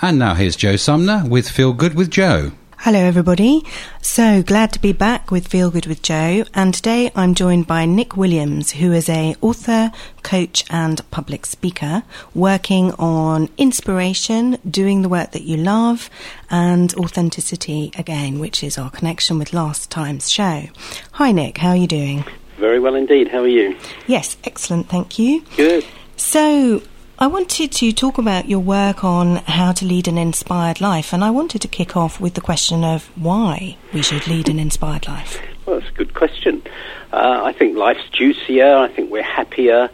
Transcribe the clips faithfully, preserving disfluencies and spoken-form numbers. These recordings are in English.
And now here's Joe Sumner with Feel Good with Joe. Hello everybody, so glad to be back with Feel Good with Joe, and today I'm joined by Nick Williams, who is a author, coach and public speaker working on inspiration, doing the work that you love, and authenticity again, which is our connection with last time's show. Hi Nick, how are you doing? Very well indeed, how are you? Yes, excellent, thank you. Good. So, I wanted to talk about your work on how to lead an inspired life, and I wanted to kick off with the question of why we should lead an inspired life. Well, that's a good question. Uh, I think life's juicier, I think we're happier,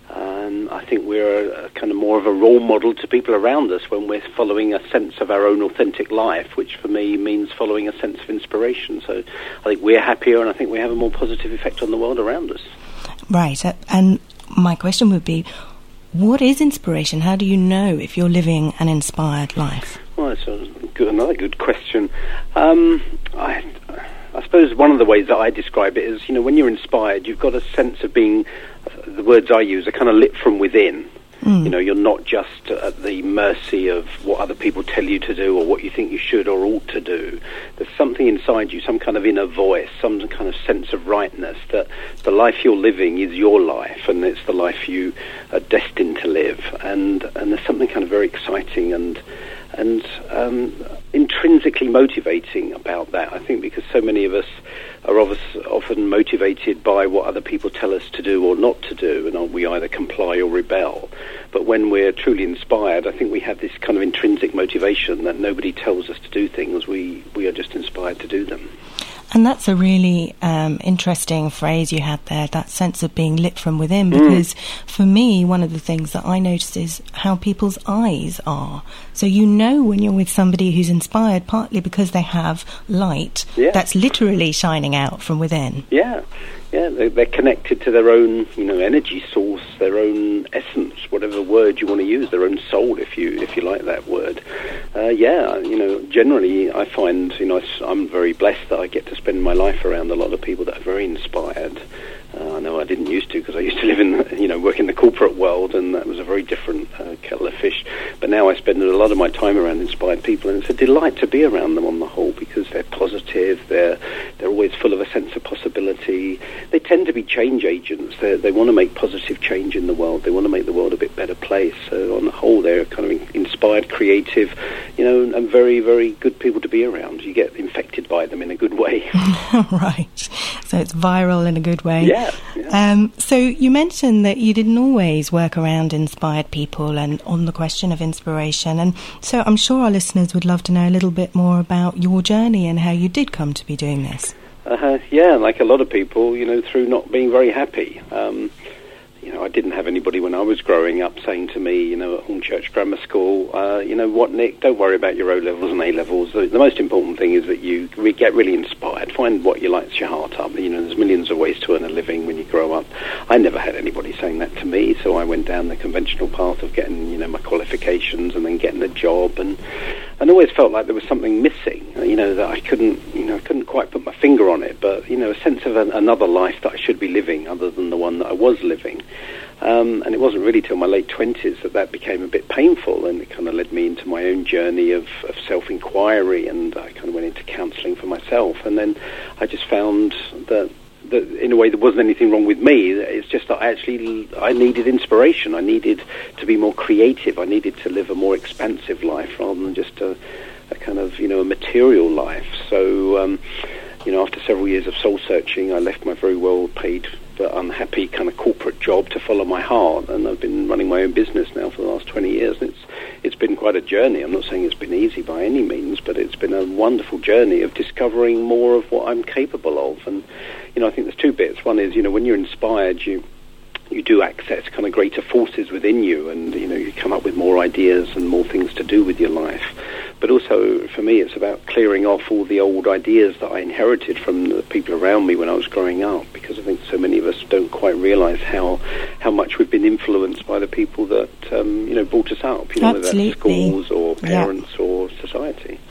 um, I think we're a, a kind of more of a role model to people around us when we're following a sense of our own authentic life, which for me means following a sense of inspiration. So I think we're happier, and I think we have a more positive effect on the world around us. Right, uh, and my question would be, what is inspiration? How do you know if you're living an inspired life? Well, it's a good, another good question. Um, I, I suppose one of the ways that I describe it is, you know, when you're inspired, you've got a sense of being, the words I use are kind of lit from within. Mm. You know, you're not just at the mercy of what other people tell you to do or what you think you should or ought to do. There's something inside you, some kind of inner voice, some kind of sense of rightness, that the life you're living is your life and it's the life you are destined to live. And, and there's something kind of very exciting and and um, intrinsically motivating about that, I think, because so many of us are often motivated by what other people tell us to do or not to do, and we either comply or rebel. But when we're truly inspired, I think we have this kind of intrinsic motivation that nobody tells us to do things, we, we are just inspired to do them. And that's a really um, interesting phrase you had there, that sense of being lit from within, because mm. for me, one of the things that I notice is how people's eyes are. So you know when you're with somebody who's inspired, partly because they have light yeah. that's literally shining out from within. Yeah, yeah, they're, they're connected to their own, you know, energy source, their own essence, whatever word you want to use, their own soul, if you if you like that word. Uh, yeah, you know, generally I find, you know, I'm very blessed that I get to spend my life around a lot of people that are very inspired. Uh, I know I didn't used to, because I used to live in, the, you know, work in the corporate world, and that was a very different uh, kettle of fish. But now I spend a lot of my time around inspired people, and it's a delight to be around them on the whole, because they're positive, they're they're always full of a sense of possibility. They tend to be change agents. They they want to make positive change in the world. They want to make the world a bit better place. So on the whole, they're kind of inspired, creative, you know, and very, very good people to be around. You get infected by them in a good way. Right. So it's viral in a good way. Yeah. Yeah. Um, so you mentioned that you didn't always work around inspired people and on the question of inspiration, and so I'm sure our listeners would love to know a little bit more about your journey and how you did come to be doing this. Uh, yeah, like a lot of people, you know, through not being very happy. Um, you know, I didn't have anybody when I was growing up saying to me, you know, at Hornchurch Grammar School, uh, you know what, Nick, don't worry about your O-levels and A-levels. The, the most important thing is that you re- get really inspired. Find what you lights your heart up. You know, there's millions of ways to earn a living when you grow up. I never had anybody saying that to me, so I went down the conventional path of getting, you know, my qualifications and then getting a job, and and always felt like there was something missing, you know, that I couldn't, you know, couldn't quite put my finger on it, but, you know, a sense of an, another life that I should be living other than the one that I was living. Um, and it wasn't really till my late twenties that that became a bit painful, and it kind of led me into my own journey of, of self-inquiry, and I kind of went into counselling for myself. And then I just found that, that in a way there wasn't anything wrong with me. It's just that I actually, I needed inspiration. I needed to be more creative. I needed to live a more expansive life rather than just a, a kind of, you know, a material life. So, um, you know, after several years of soul-searching, I left my very well-paid but unhappy kind of corporate job to follow my heart, and I've been running my own business now for the last twenty years, and it's it's been quite a journey. I'm not saying it's been easy by any means, but it's been a wonderful journey of discovering more of what I'm capable of. And, you know, I think there's two bits. One is, you know, when you're inspired, you you do access kind of greater forces within you, and, you know, you come up with more ideas and more things to do with your life. But also, for me, it's about clearing off all the old ideas that I inherited from the people around me when I was growing up, because I think so many of us don't quite realise how how much we've been influenced by the people that, um, you know, brought us up, you know, whether that's schools or parents yeah. or society.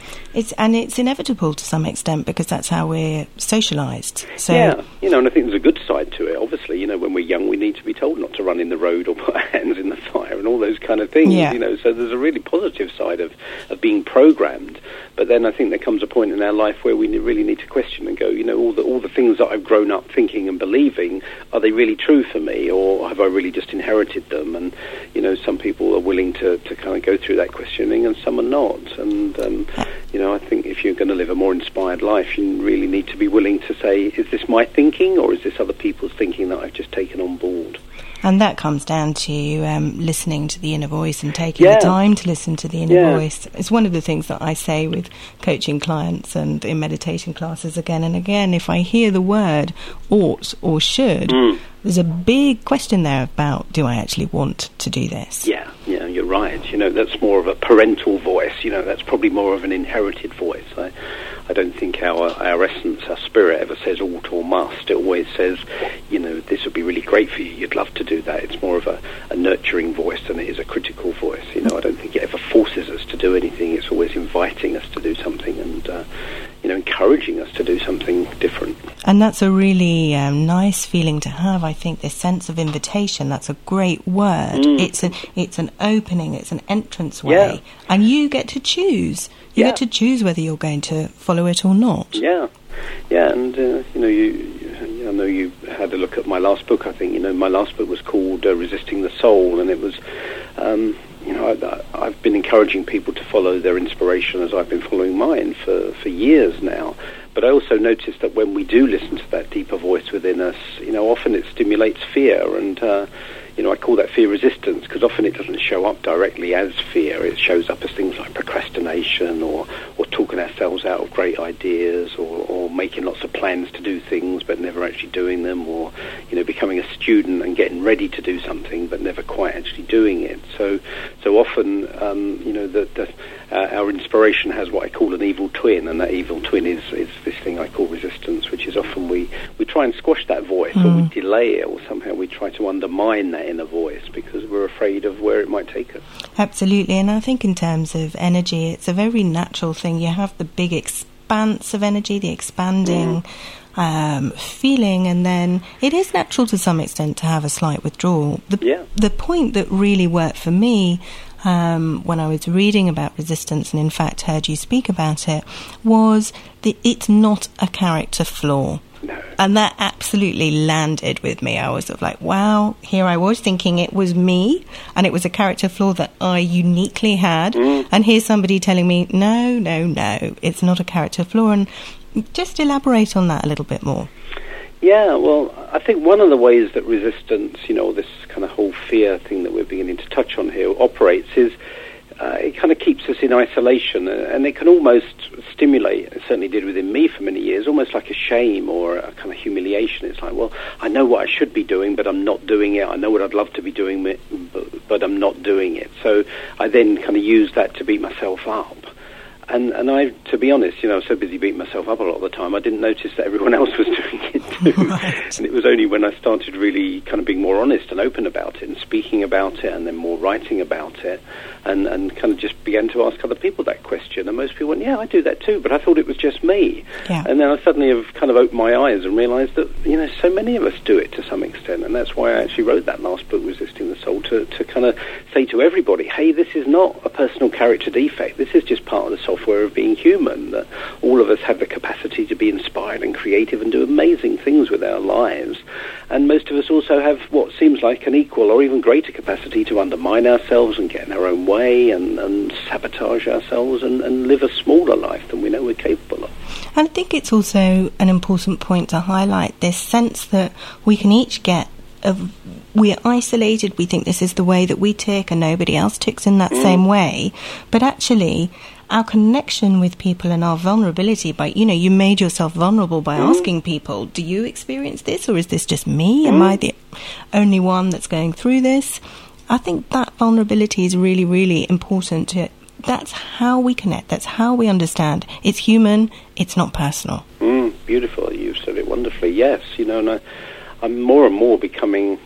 It's and it's inevitable to some extent because that's how we're socialised. So yeah, you know, and I think there's a good side to it. Obviously, you know, when we're young, we need to be told not to run in the road or put our hands in the fire and all those kind of things. Yeah. You know, so there's a really positive side of, of being programmed. But then I think there comes a point in our life where we really need to question and go, you know, all the all the things that I've grown up thinking and believing, are they really true for me, or have I really just inherited them? And you know, some people are willing to, to kind of go through that questioning, and some are not. And um, you know, I think if you're going to live a more inspired life, you really need to be willing to say, is this my thinking, or is this other people's thinking that I've just taken on board? And that comes down to um, listening to the inner voice and taking yeah. the time to listen to the inner yeah. voice. It's one of the things that I say with coaching clients and in meditation classes again and again. If I hear the word ought or should, mm. there's a big question there about, do I actually want to do this? Yeah, yeah, you're right. You know, that's more of a parental voice. You know, that's probably more of an inherited voice. I, I don't think our, our essence, our spirit ever says ought or must. It always says, you know, this would be really great for you. You'd love to do that. It's more of a, a nurturing voice than it is a critical voice. You know, I don't think it ever forces us to do anything. It's always inviting us to do something and, uh, you know, encouraging us to do something different. And that's a really um, nice feeling to have. I think this sense of invitation, that's a great word. Mm. It's an it's an opening, it's an entrance way. Yeah. And you get to choose. You yeah. get to choose whether you're going to follow it or not. Yeah, yeah, and uh, you know, you, you, I know you had a look at my last book. I think you know my last book was called uh, "Resisting the Soul," and it was, um, you know, I, I've been encouraging people to follow their inspiration as I've been following mine for for years now. But I also noticed that when we do listen to that deeper voice within us, you know, often it stimulates fear, and uh, you know, I call that fear resistance, because often it doesn't show up directly as fear. It shows up as things like procrastination, or, or talking ourselves out of great ideas, or, or making lots of plans to do things but never actually doing them, or, you know, becoming a student and getting ready to do something but never quite actually doing it. So so often, um, you know, the, the, uh, our inspiration has what I call an evil twin, and that evil twin is, is this thing I call resistance, which is often we, we try and squash that voice, mm. or we delay it, or somehow we try to undermine that inner voice because we're afraid of where it might take us. Absolutely, and I think in terms of energy, it's a very natural thing. You have the big expanse of energy, the expanding mm. um, feeling, and then it is natural to some extent to have a slight withdrawal. The, yeah. the point that really worked for me um, when I was reading about resistance, and in fact heard you speak about it, was that it's not a character flaw. No. And that absolutely landed with me. I was sort of like, wow, here I was thinking it was me and it was a character flaw that I uniquely had. Mm. And here's somebody telling me, no, no, no, it's not a character flaw. And just elaborate on that a little bit more. Yeah, well, I think one of the ways that resistance, you know, this kind of whole fear thing that we're beginning to touch on here operates is Uh, it kind of keeps us in isolation, uh, and it can almost stimulate, it certainly did within me for many years, almost like a shame or a kind of humiliation. It's like, well, I know what I should be doing, but I'm not doing it. I know what I'd love to be doing, but, but I'm not doing it. So I then kind of use that to beat myself up. And and I, to be honest, you know, I was so busy beating myself up a lot of the time, I didn't notice that everyone else was doing it too. Right. And it was only when I started really kind of being more honest and open about it and speaking about it and then more writing about it and, and kind of just began to ask other people that question. And most people went, yeah, I do that too, but I thought it was just me. Yeah. And then I suddenly have kind of opened my eyes and realised that, you know, so many of us do it to some extent. And that's why I actually wrote that last book, Resisting the Soul, to, to kind of say to everybody, hey, this is not a personal character defect. This is just part of the soul of being human, that all of us have the capacity to be inspired and creative and do amazing things with our lives. And most of us also have what seems like an equal or even greater capacity to undermine ourselves and get in our own way and, and sabotage ourselves and, and live a smaller life than we know we're capable of. And I think it's also an important point to highlight this sense that we can each get of we're isolated, we think this is the way that we tick and nobody else ticks in that mm. same way, but actually our connection with people and our vulnerability by, you know, you made yourself vulnerable by mm. asking people, do you experience this or is this just me? Mm. Am I the only one that's going through this? I think that vulnerability is really, really important. To, that's how we connect. That's how we understand. It's human. It's not personal. Mm, beautiful. You've said it wonderfully. Yes, you know, and I, I'm more and more becoming, you know,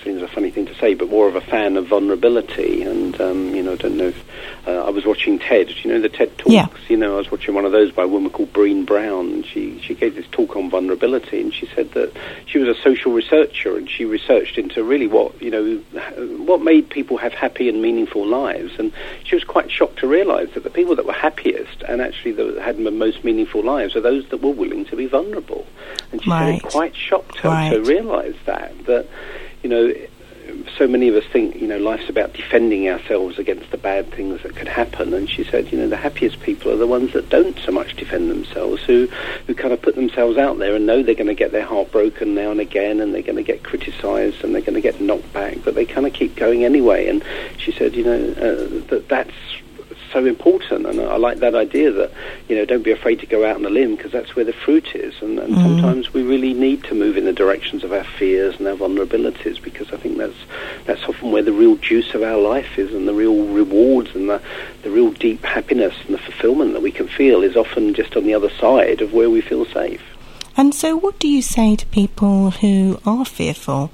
seems a funny thing to say, but more of a fan of vulnerability. And, um, you know, I don't know if, uh, I was watching TED, do you know the TED Talks? Yeah. You know, I was watching one of those by a woman called Brené Brown, and she, she gave this talk on vulnerability, and she said that she was a social researcher, and she researched into really what, you know, what made people have happy and meaningful lives. And she was quite shocked to realise that the people that were happiest and actually that had the most meaningful lives are those that were willing to be vulnerable. And she Right. said it quite shocked her Right. to realise that, that, you know, so many of us think, you know, life's about defending ourselves against the bad things that could happen. And she said, you know, the happiest people are the ones that don't so much defend themselves, who, who kind of put themselves out there and know they're going to get their heart broken now and again, and they're going to get criticised and they're going to get knocked back, but they kind of keep going anyway. And she said, you know, uh, that that's so important, and I like that idea that, you know, don't be afraid to go out on a limb, because that's where the fruit is. And, and mm. sometimes we really need to move in the directions of our fears and our vulnerabilities, because I think that's that's often where the real juice of our life is, and the real rewards and the, the real deep happiness and the fulfillment that we can feel is often just on the other side of where we feel safe. And so what do you say to people who are fearful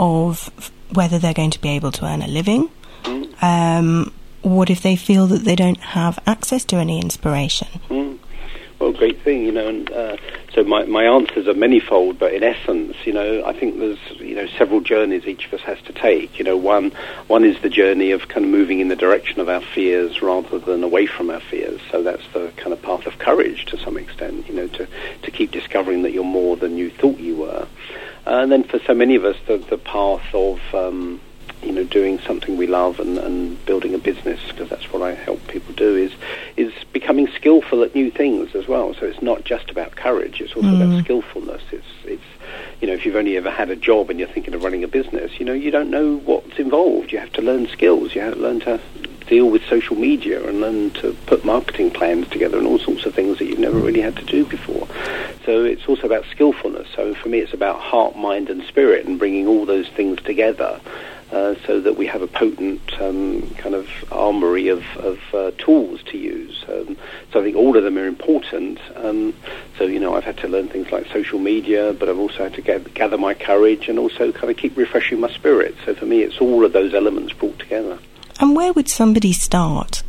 of whether they're going to be able to earn a living? Mm. Um What if they feel that they don't have access to any inspiration? Mm. Well, great thing, you know. And uh, so my my answers are manifold, but in essence, you know, I think there's, you know, several journeys each of us has to take. You know, one one is the journey of kind of moving in the direction of our fears rather than away from our fears. So that's the kind of path of courage to some extent. You know, to to keep discovering that you're more than you thought you were. Uh, and then for so many of us, the the path of um, you know, doing something we love and, and building a business, because that's what I help people do, is is becoming skillful at new things as well. So it's not just about courage, it's also mm. about skillfulness. It's, it's, you know, if you've only ever had a job and you're thinking of running a business, you know, you don't know what's involved. You have to learn skills. You have to learn to deal with social media and learn to put marketing plans together and all sorts of things that you've never really had to do before. So it's also about skillfulness. So for me, it's about heart, mind and spirit, and bringing all those things together. Uh, so that we have a potent um, kind of armory of, of uh, tools to use. Um, so I think all of them are important. Um, so, you know, I've had to learn things like social media, but I've also had to get, gather my courage and also kind of keep refreshing my spirit. So for me, it's all of those elements brought together. And where would somebody start?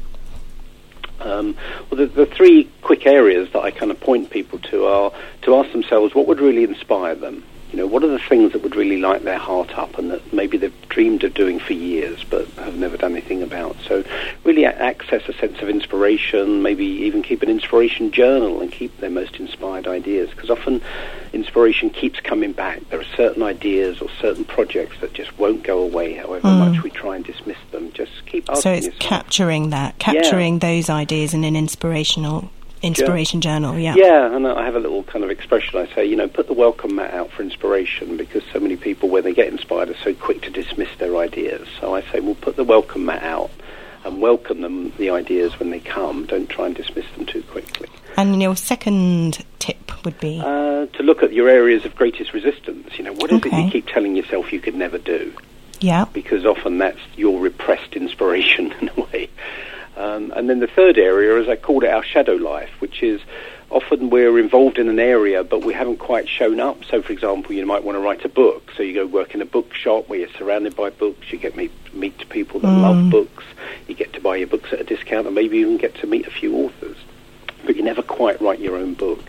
Um, well, the, the three quick areas that I kind of point people to are to ask themselves what would really inspire them. You know, what are the things that would really light their heart up and that maybe they've dreamed of doing for years but have never done anything about? So really access a sense of inspiration, maybe even keep an inspiration journal and keep their most inspired ideas, because often inspiration keeps coming back. There are certain ideas or certain projects that just won't go away, however mm. much we try and dismiss them. Just keep asking So it's yourself. capturing that, capturing yeah. those ideas in an inspirational Inspiration yeah. journal, yeah. Yeah, and I have a little kind of expression. I say, you know, put the welcome mat out for inspiration, because so many people, when they get inspired, are so quick to dismiss their ideas. So I say, well, put the welcome mat out and welcome them, the ideas, when they come. Don't try and dismiss them too quickly. And your second tip would be? Uh, to look at your areas of greatest resistance. You know, what is okay. it you keep telling yourself you could never do? Yeah. Because often that's your repressed inspiration in a way. Um, and then the third area, as I called it, our shadow life, which is often we're involved in an area but we haven't quite shown up. So, for example, you might want to write a book. So you go work in a bookshop where you're surrounded by books. You get meet, meet people that mm. love books. You get to buy your books at a discount and maybe even get to meet a few authors. But you never quite write your own book.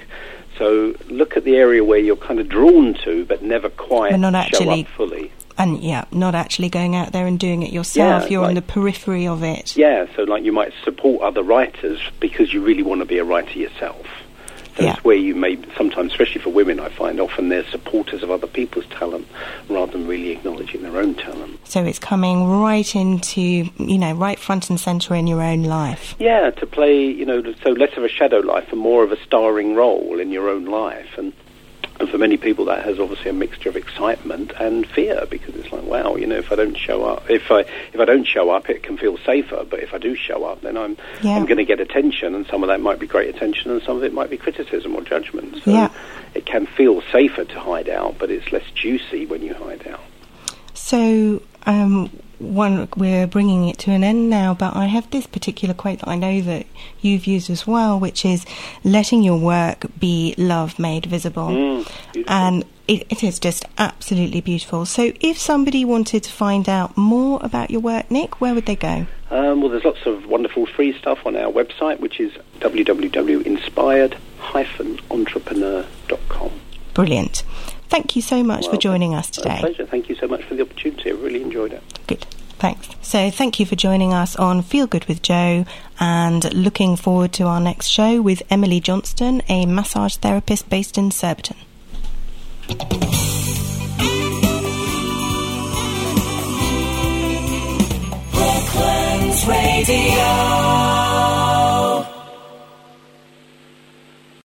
So look at the area where you're kind of drawn to but never quite not show actually- up fully. And, yeah, not actually going out there and doing it yourself. Yeah, You're like, on the periphery of it. Yeah, so like you might support other writers because you really want to be a writer yourself. So yeah. it's where you may, sometimes, especially for women, I find often they're supporters of other people's talent rather than really acknowledging their own talent. So it's coming right into, you know, right front and centre in your own life. Yeah, to play, you know, so less of a shadow life and more of a starring role in your own life. And And for many people, that has obviously a mixture of excitement and fear, because it's like, wow, you know, if I don't show up, if I if I don't show up, it can feel safer. But if I do show up, then I'm yeah. I'm going to get attention, and some of that might be great attention, and some of it might be criticism or judgment. So yeah. it can feel safer to hide out, but it's less juicy when you hide out. So, um, one, we're bringing it to an end now, but I have this particular quote that I know that you've used as well, which is letting your work be love made visible. Mm, and it, it is just absolutely beautiful. So if somebody wanted to find out more about your work, Nick, where would they go? Um, well, there's lots of wonderful free stuff on our website, which is w w w dot inspired dash entrepreneur dot com. Brilliant. Thank you so much well, for joining us today. A pleasure. Thank you so much for the opportunity. I really enjoyed it. Good. Thanks. So thank you for joining us on Feel Good with Joe, and looking forward to our next show with Emily Johnston, a massage therapist based in Surbiton. Brooklands Radio.